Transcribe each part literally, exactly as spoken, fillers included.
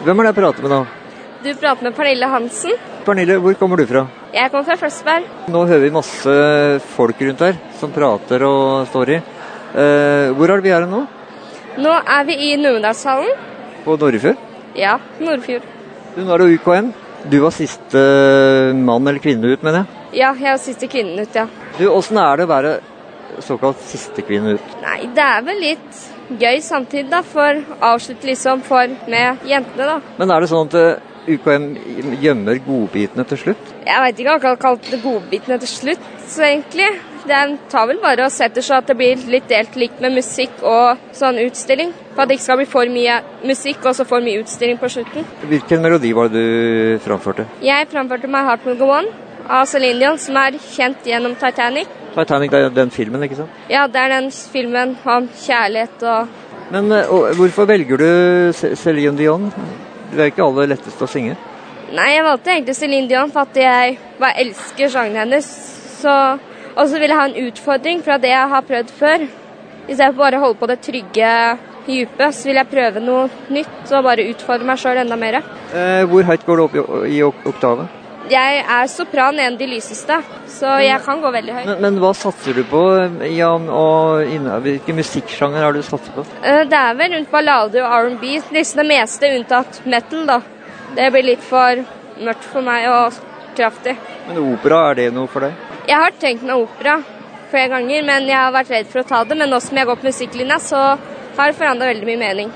Hvem er det jeg prater med da? Du prater med Pernille Hansen. Pernille, hvor kommer du fra? Jeg kommer fra Flesberg. Nå hører vi masse folk rundt her som prater og står i. Eh, hvor er det vi er nå? Nå er vi i Numedalshallen. På Norrefjord? Ja, Nordfjord. Du, nå er det U K M. Du var siste mann eller kvinne ut, mener jeg? Ja, jeg var siste kvinnen ut, ja. Du, hvordan er det å være såkalt siste kvinne ut? Nei, det er vel litt gøy samtidig da, for avslutte liksom for med jentene da. Men er det sånn at U K M gjemmer godbitene til slutt? Jeg vet ikke om jeg kan kalle det godbitene til slutt, så egentlig. Det tar vel bare og setter så at det blir litt delt likt med musikk og sånn utstilling. For at det ikke skal bli for mye musikk og så for mye utstilling på slutten. Hvilken melodi var det du framførte? Jeg framførte My Heart Will Go On av Celine Dion, som er kjent gjennom Titanic. Titanic, det er den filmen, ikke sant? Ja, det er den filmen om kjærlighet og... Men og, hvorfor velger du Celine Dion? Det er ikke aller lettest å synge. Nei, jeg valgte egentlig Celine Dion for at jeg bare elsker sangen hennes. Så, og så vil jeg ha en utfordring fra det jeg har prøvd før. I stedet for bare å holde på det trygge dypet, så vil jeg prøve noe nytt og bare utfordre meg selv enda mer. Eh, hvor høyt går du opp i, i oktavet? Jeg er sopran, en av de lyseste, så jeg kan gå veldig høyt. Men, men hva satser du på? Ja, og inne, hvilke musikksjanger har du satset på? Det er vel rundt ballade og R and B, liksom det meste unntatt metal da. Det blir litt for mørkt for meg og kraftig. Men opera, er det noe for deg? Jeg har tenkt meg opera flere ganger, men jeg har vært redd for å ta det. Men nå som jeg går på musikklinja, så har det forandret veldig mye mening.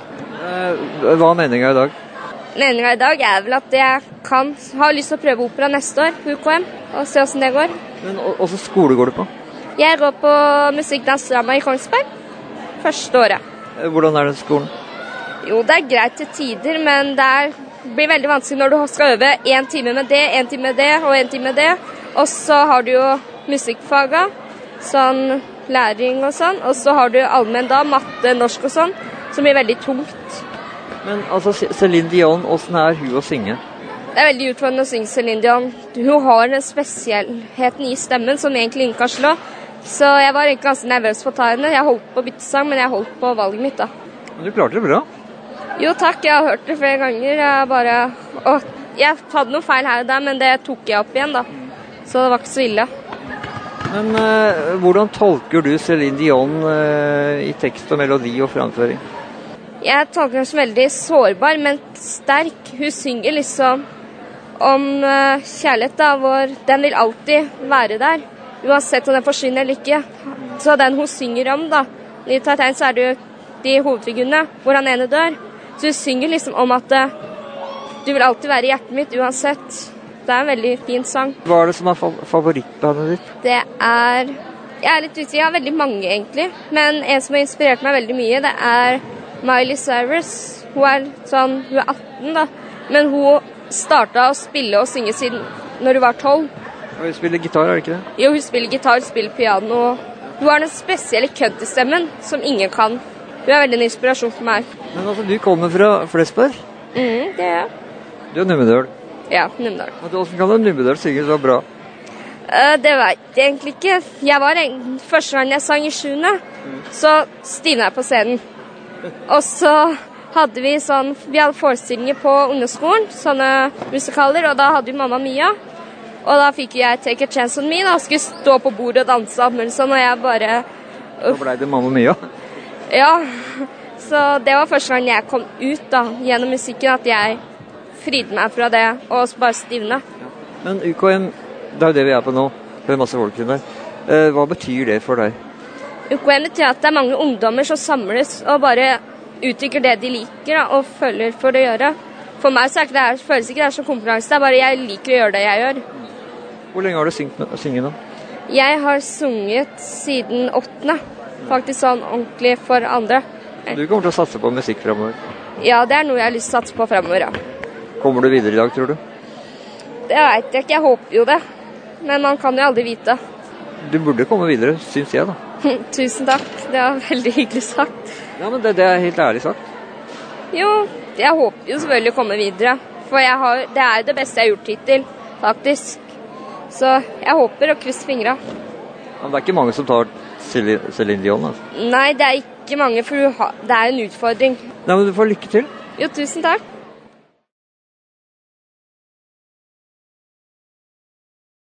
Eh, hva er meningen i dag? Meningen i dag er vel at jeg kan ha lyst til å prøve opera neste år på U K M, og se hvordan det går. Men hvilken skole går du på? Jeg går på musikkdansdrama i Kongsberg, første året. Hvordan er den skolen? Jo, det er greit til tider, men det er, blir veldig vanskelig når du skal øve en time med det, en time med det og en time med det. Og så har du jo musikkfaget, sånn læring og sånn, og så har du allmenn da, matte, norsk og sånn, som blir veldig tungt. Men altså, Celine Dion, hvordan er hun å synge? Det er veldig utfordrende å synge Celine Dion. Hun har en spesiellheten i stemmen som egentlig ingen kan slå. Så jeg var egentlig ganske nervøs for å ta henne. Jeg holdt på å bytte sang, men jeg holdt på valget mitt da. Men du klarte det bra? Jo takk, jeg har hørt det flere ganger. Jeg bare... Og jeg hadde noe feil her og der, men det tok jeg opp igjen da. Så det var ikke så ille. Men uh, hvordan tolker du Celine Dion uh, i tekst og melodi og framføring? Jeg tolker henne som veldig sårbar, men sterk. Hun synger liksom om uh, kjærlighet da, hvor den vil alltid være der. Uansett om den forsvinner eller ikke. Så den hun synger om da, i Titanic så er det jo de hovedfigurene, hvor han ene dør. Så hun synger liksom om at uh, du vil alltid være i hjertet mitt uansett. Det er en veldig fin sang. Hva er det som er favorittbandet ditt? Det er... Jeg er litt usikker, jeg har veldig mange egentlig. Men en som har inspirert meg veldig mye, det er Miley Cyrus. Hun er sånn, hun er atten da. Men hun startet å spille og synge siden når hun var tolv. Hun spiller gitar, er det ikke det? Jo, hun spiller gitar, spiller piano. Hun har den spesielle country-stemmen som ingen kan. Hun er veldig en inspirasjon for meg. Men altså, du kommer fra Flesberg? Mm, det er jeg. Du er Numedal? Ja, Numedal. Hvordan kan du Numedal synge så bra? Uh, det vet jeg egentlig ikke. Jeg var en, første gang jeg sang i sjuende, mm. så stivnet jeg på scenen. Og så hadde vi sånn, vi hadde forestillinger på ungdomsskolen, sånne musikaler, og da hadde vi Mamma Mia. Og da fikk jeg Take a Chance on Me, da, og skulle stå på bordet og danse, men sånn, og jeg bare... Uh, da ble det Mamma Mia? Ja, så det var første gang jeg kom ut da, gjennom musikken, at jeg fridde meg fra det, og bare stivne. Men U K M, det er jo det vi er på nå, det er masse folk der. Eh, hva betyr det for deg? U K M betyr at det er mange ungdommer som samles og bare uttrykker det de liker da, og følger for å gjøre. For meg så er det her, føles ikke det er som konkurranse, det er bare jeg liker å gjøre det jeg gjør. Hvor lenge har du syngt, synget nå? Jeg har sunget siden åttende, faktisk sånn ordentlig for andre. Du kommer til å satse på musikk fremover? Ja, det er noe jeg har lyst til å satse på fremover, ja. Kommer du videre i dag, tror du? Det vet jeg ikke, jeg håper jo det. Men man kan jo aldri vite. Du burde komme videre, synes jeg da. Tusen takk, det var veldig hyggelig sagt. Ja, men det, det er helt ærlig sagt. Jo, jeg håper jo selvfølgelig å komme videre. For jeg har, det er det beste jeg har gjort hittil, faktisk. Så jeg håper å krysse fingra. Men det er ikke mange som tar Celine Dion, altså? Nei, det er ikke mange, for det er en utfordring. Nei, men du får lykke til. Jo, tusen takk.